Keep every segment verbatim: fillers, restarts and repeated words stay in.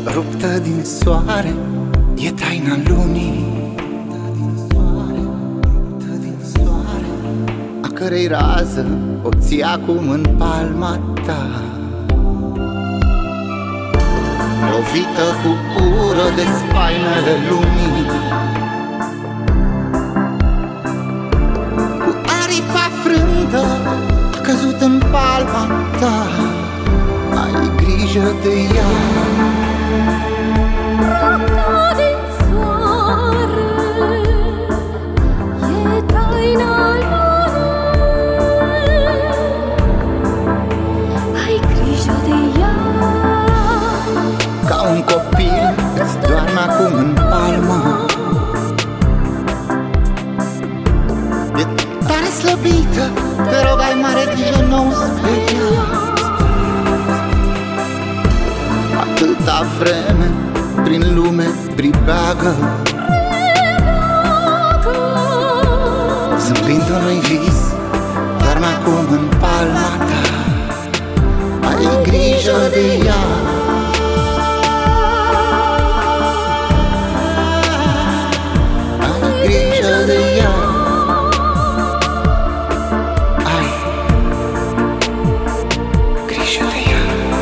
Ruptă din soare, e taina lunii, a cărei rază o ții acum în palma ta. Lovită cu ură de spaimele lumii, cu aripa frântă a căzut în palma ta. Ai grijă de ea. Ruptă din soare, e taina lunii, ai grijă de ea. Ca un copil îți doarme acum în palmă, e tare slăbită, te rog ai mare grijă, nu speria. Atâta vreme prin lume pribeagă, zâmbind unui vis, doarme acum în palma ta. Ai grijă de ea. Ai grijă de ea. Ai grijă de ea.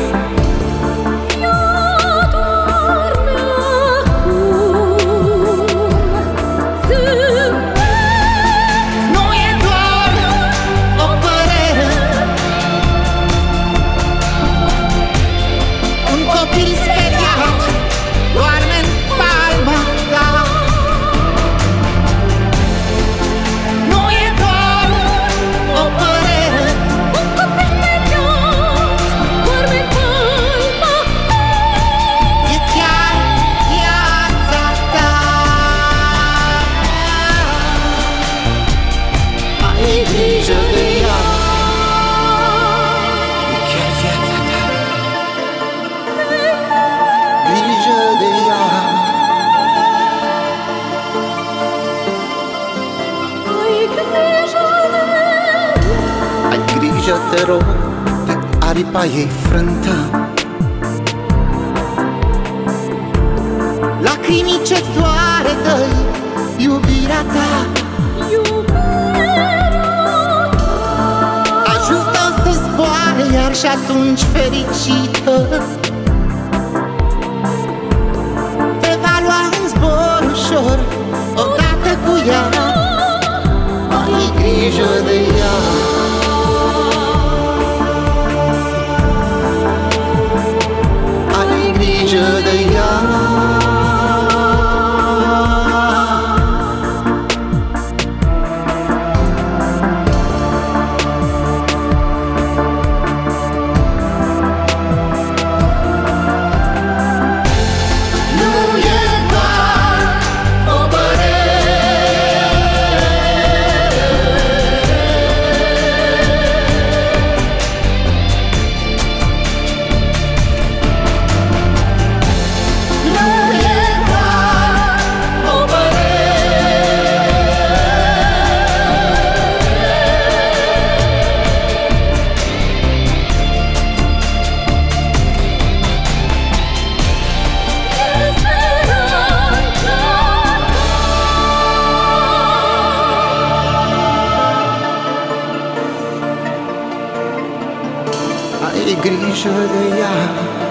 Grijă de ea, e chiar viața ta. Grijă de ea. Ai grijă de ea. Ai grijă, te rog, de aripa ei frântă, lacrimii ce doare dă-i iubirea ta. Iar și atunci fericită te va lua în zbor ușor odată cu ea. Ai grijă de ea. Ai grijă de ea. Ai grijă de ea.